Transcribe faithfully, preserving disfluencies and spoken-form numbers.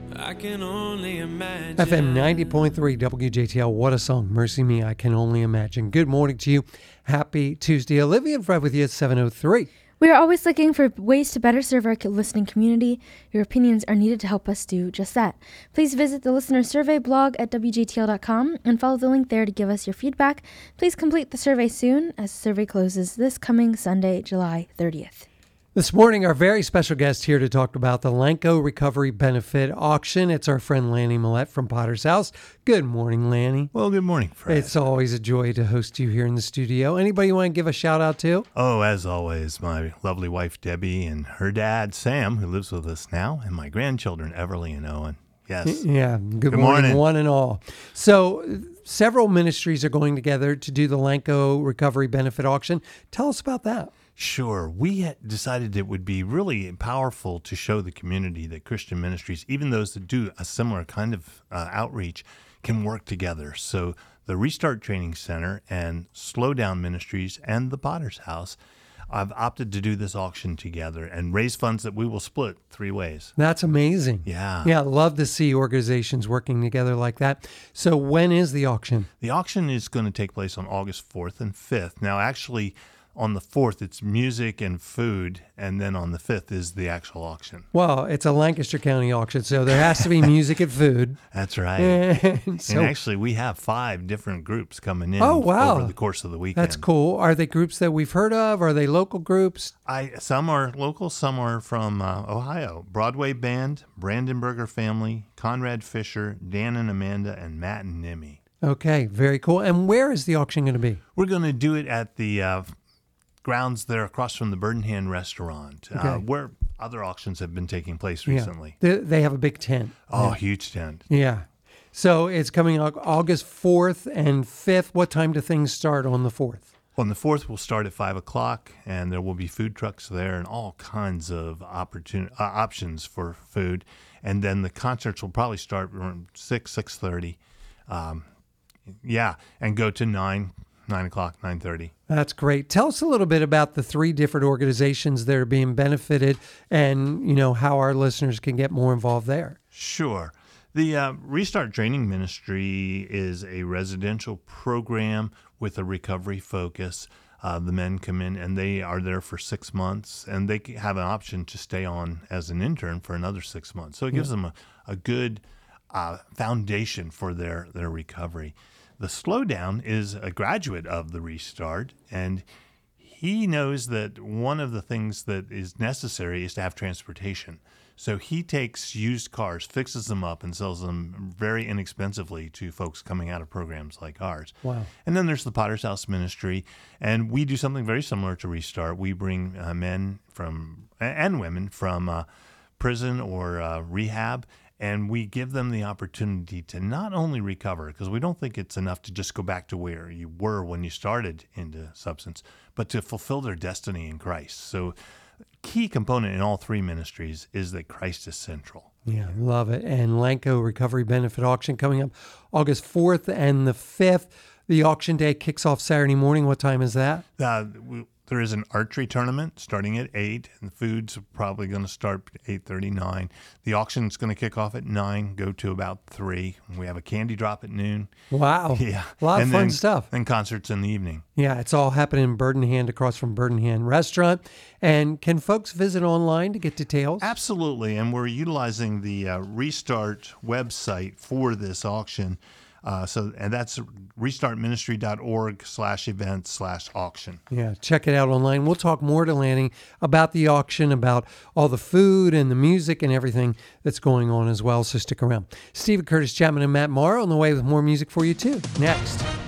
I can only imagine. F M ninety point three W J T L. What a song. Mercy Me, I Can Only Imagine. Good morning to you. Happy Tuesday. Olivia and Fred with you at seven oh three. We are always looking for ways to better serve our listening community. Your opinions are needed to help us do just that. Please visit the listener survey blog at W J T L dot com and follow the link there to give us your feedback. Please complete the survey soon, as the survey closes this coming Sunday, July thirtieth. This morning, our very special guest here to talk about the Lanco Recovery Benefit Auction. It's our friend Lanny Millette from Potter's House. Good morning, Lanny. Well, good morning, Fred. It's always a joy to host you here in the studio. Anybody you want to give a shout out to? Oh, as always, my lovely wife, Debbie, and her dad, Sam, who lives with us now, and my grandchildren, Everly and Owen. Yes. Yeah. Good, Good morning, morning, one and all. So several ministries are going together to do the Lanco Recovery Benefit Auction. Tell us about that. Sure. We had decided it would be really powerful to show the community that Christian ministries, even those that do a similar kind of uh, outreach, can work together. So the Restart Training Center and Slow Down Ministries and the Potter's House have opted to do this auction together and raise funds that we will split three ways. That's amazing. Yeah. Yeah, love to see organizations working together like that. So when is the auction? The auction is going to take place on August fourth and fifth. Now, actually, on the fourth, it's music and food, and then on the fifth is the actual auction. Well, it's a Lancaster County auction, so there has to be music and food. That's right. And, so, and actually, we have five different groups coming in oh, wow. over the course of the weekend. That's cool. Are they groups that we've heard of? Are they local groups? I Some are local, some are from uh, Ohio. Broadway Band, Brandenburger Family, Conrad Fisher, Dan and Amanda, and Matt and Nimmy. Okay, very cool. And where is the auction going to be? We're going to do it at the uh, grounds there across from the Bird in Hand restaurant, Okay. uh, where other auctions have been taking place recently. Yeah. They, they have a big tent. Oh, yeah. huge tent. Yeah. So it's coming out August fourth and fifth. What time do things start on the fourth? On the fourth, we'll start at five o'clock, and there will be food trucks there and all kinds of opportun- uh, options for food. And then the concerts will probably start around six, six thirty. Um, yeah, and go to nine, nine o'clock, nine thirty. That's great. Tell us a little bit about the three different organizations that are being benefited and, you know, how our listeners can get more involved there. Sure. The uh, Restart Training Ministry is a residential program with a recovery focus. Uh, the men come in and they are there for six months, and they have an option to stay on as an intern for another six months. So it gives yeah. them a, a good uh, foundation for their, their recovery. The Slowdown is a graduate of the Restart, and he knows that one of the things that is necessary is to have transportation. So he takes used cars, fixes them up, and sells them very inexpensively to folks coming out of programs like ours. Wow. And then there's the Potter's House Ministry, and we do something very similar to Restart. We bring uh, men from and women from uh, prison or uh, rehab, and we give them the opportunity to not only recover, because we don't think it's enough to just go back to where you were when you started into substance, but to fulfill their destiny in Christ. So key component in all three ministries is that Christ is central. Yeah, love it. And Lanco Recovery Benefit Auction coming up August fourth and the fifth. The auction day kicks off Saturday morning. What time is that? Uh, we, there is an archery tournament starting at eight, and the food's probably going to start at eight thirty-nine. The auction's going to kick off at nine, go to about three. We have a candy drop at noon. Wow. Yeah. A lot of and fun then, stuff. And concerts in the evening. Yeah, it's all happening in Bird in Hand across from Bird in Hand Restaurant. And can folks visit online to get details? Absolutely. And we're utilizing the uh, Restart website for this auction. Uh, so, and that's restartministry.org slash events slash auction. Yeah, check it out online. We'll talk more to Lanny about the auction, about all the food and the music and everything that's going on as well. So stick around. Stephen Curtis Chapman and Matt Maher on the way with more music for you too. Next.